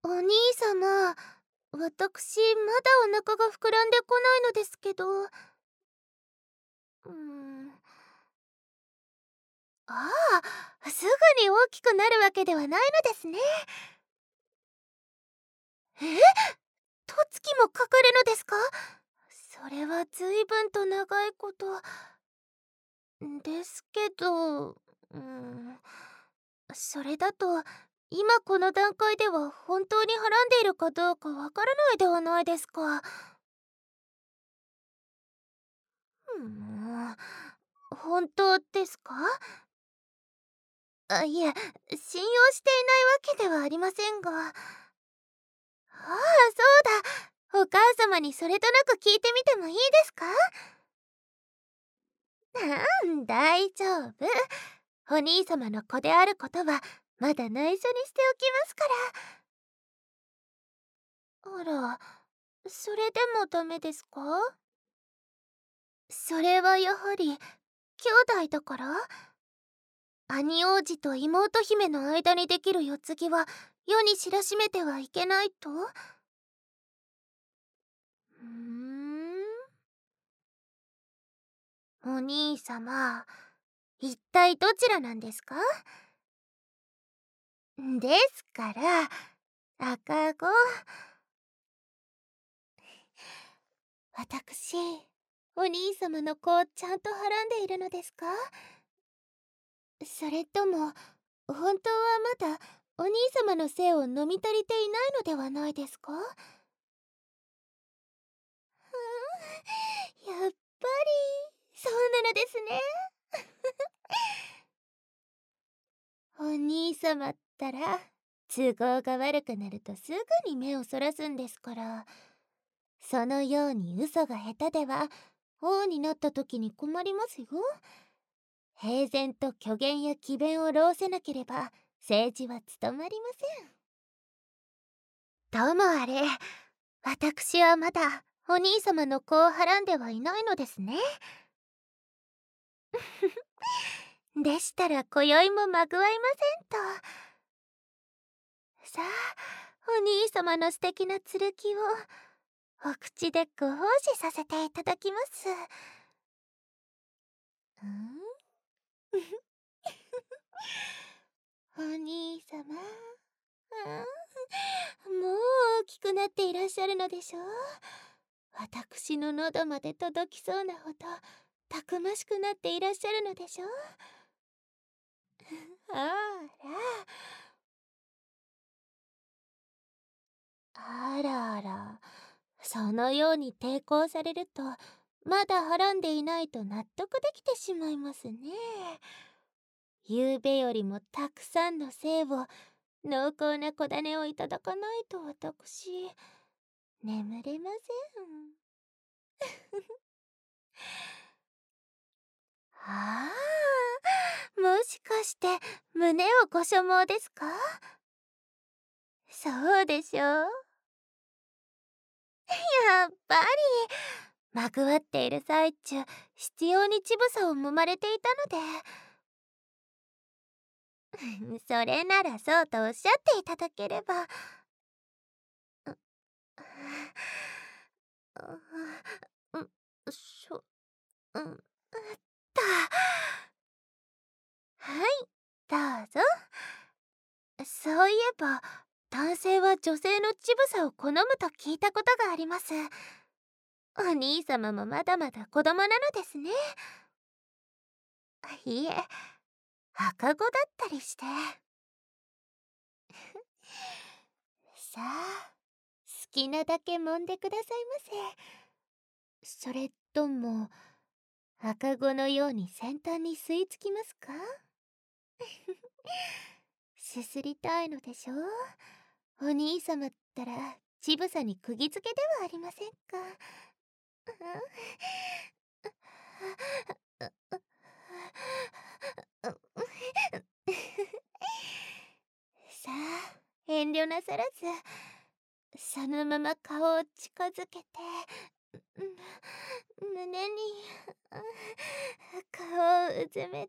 お兄様、私まだお腹が膨らんでこないのですけど。ああ、すぐに大きくなるわけではないのですね。え、とつきもかかるのですか？それは随分と長いことですけど、それだと今この段階では本当にはらんでいるかどうかわからないではないですか。本当ですか？いえ、信用していないわけではありませんが。ああ、そうだ。お母様にそれとなく聞いてみてもいいですか？大丈夫。お兄様の子であることはまだ内緒にしておきますかあら、それでもダメですか？それはやはり兄弟だから？兄王子と妹姫の間にできる世継ぎは世に知らしめてはいけないと？ーんお兄様、一体どちらなんですか？ですから赤子。私、お兄様の子をちゃんとはらんでいるのですか？それとも本当はまだお兄様の性を飲み足りていないのではないですか？やっぱりそうなのですね。お兄様ったら都合が悪くなるとすぐに目をそらすんですから。そのように嘘が下手では王になった時に困りますよ。平然と虚言や詭弁を弄せなければ政治は務まりません。ともあれ、私はまだお兄様の子をはらんではいないのですね。でしたら今宵もまぐわいませんと。さあ、お兄様の素敵な剣をお口でご奉仕させていただきます。お兄様、もう大きくなっていらっしゃるのでしょう。私の喉まで届きそうなほどたくましくなっていらっしゃるのでしょう。あらあら、そのように抵抗されるとまだはらんでいないと納得できてしまいますね。昨べよりもたくさんの精を濃厚な小種をいただかないと私眠れません。ああ、もしかして胸をご所望ですか？そうでしょう。やっぱりまぐわっている最中必要に乳房を揉まれていたのでそれならそうとおっしゃっていただければ。うん、しょ、と。はい、どうぞ。そういえば男性は女性の乳房を好むと聞いたことがあります。お兄様もまだまだ子供なのですね。いえ、赤子だったりして。さあ、好きなだけ揉んでくださいませ。それとも赤子のように先端に吸い付きますか？すすりたいのでしょう。お兄様ったら乳房に釘付けではありませんか。さあ、遠慮なさらずそのまま顔を近づけて胸に顔をうずめて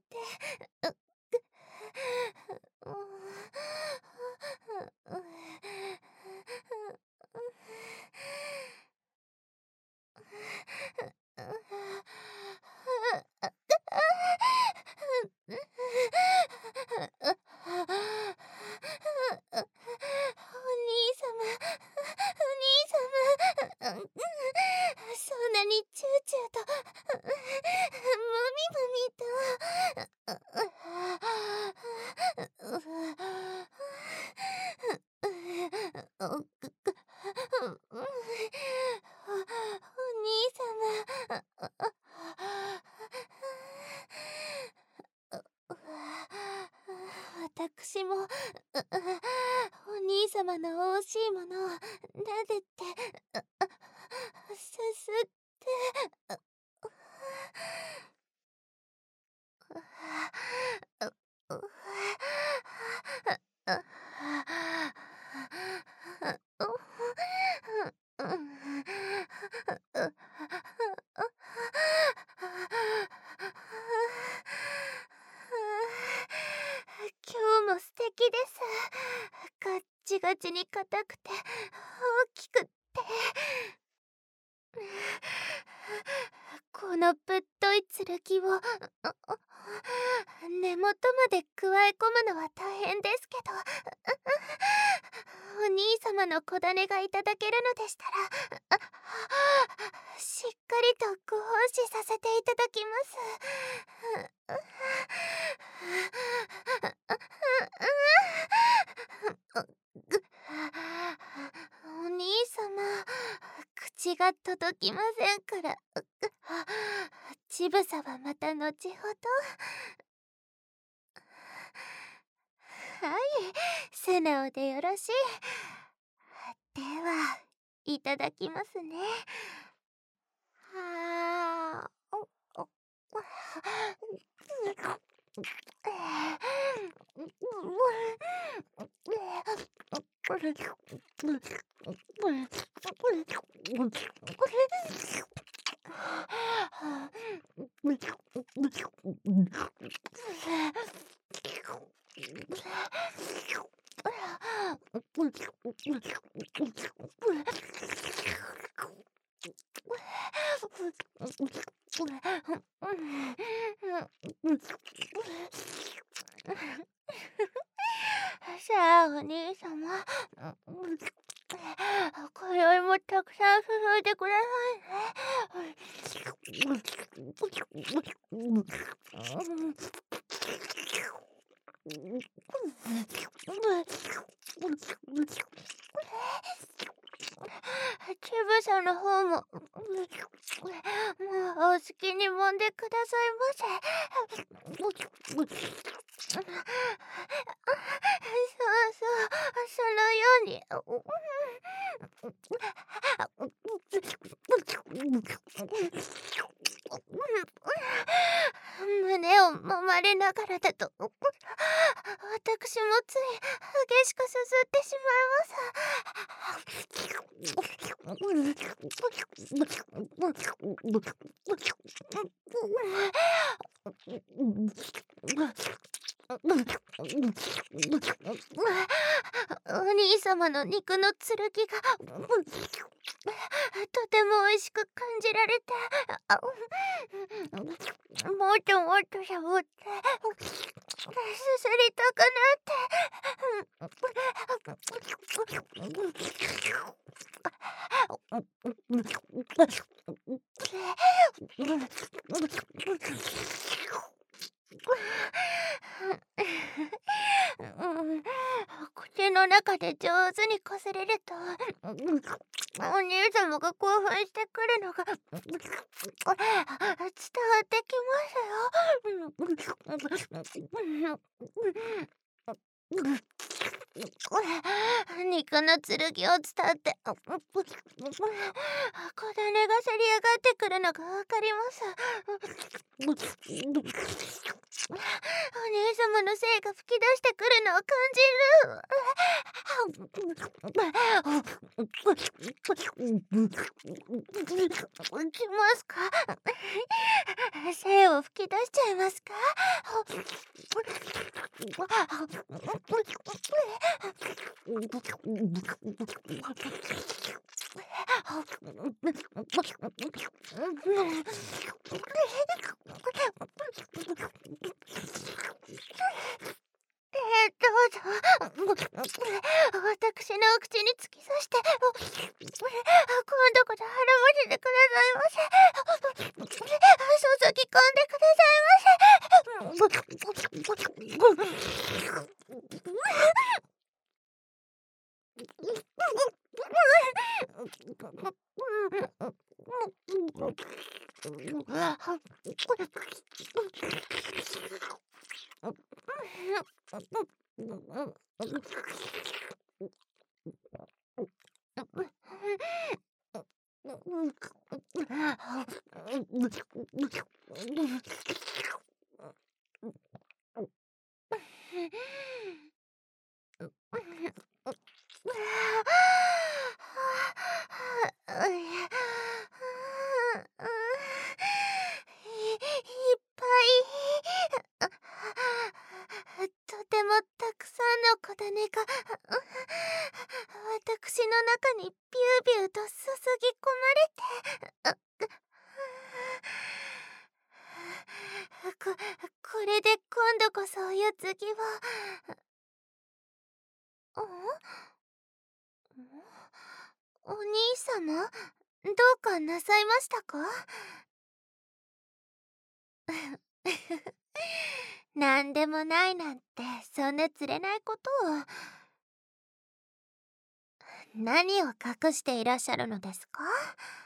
兄様。私もお兄様の惜しいものを撫でてすすって今日も素敵です。ガッチガチに硬くて大きくってこのぶっとい剣を根元まで加え込むのは大変ですけど、お兄様の小種がいただけるのでしたらしっかりとご奉仕させていただきます。お兄様、口が届きませんから、ちぶさはまた後ほど。はい、素直でよろしい。では、いただきますね。はさあ、お兄様。今宵もたくさん注いでくださいね。ちぶさの方ももうお好きに揉んでくださいませ。そうそう、そのように。胸を揉まれながらだと私もつい激しくすすってしまいます。お兄様の肉の剣がとても美味しく感じられて、もっともっとしゃぶってすすりたく口の中で上手にこすれるとお兄様が興奮してくるのが伝わってきますよ。肉の剣を伝って小種がせり上がってくるのがわかります。お兄様の精が吹き出してくるのを感じる。いきますか？精を吹き出しちゃいますか？どうぞ。私のお口に突き刺して、今度こそ腹まででくださいませ。注ぎ込んでくださいませ。 いっぱい。とてもたくさんの小種が私の中にビュービューと注ぎ込まれて、これで今度こそお世継ぎは。お兄様、どうかなさいましたか？なんでもないなんて、そんなつれないことを。何を隠していらっしゃるのですか？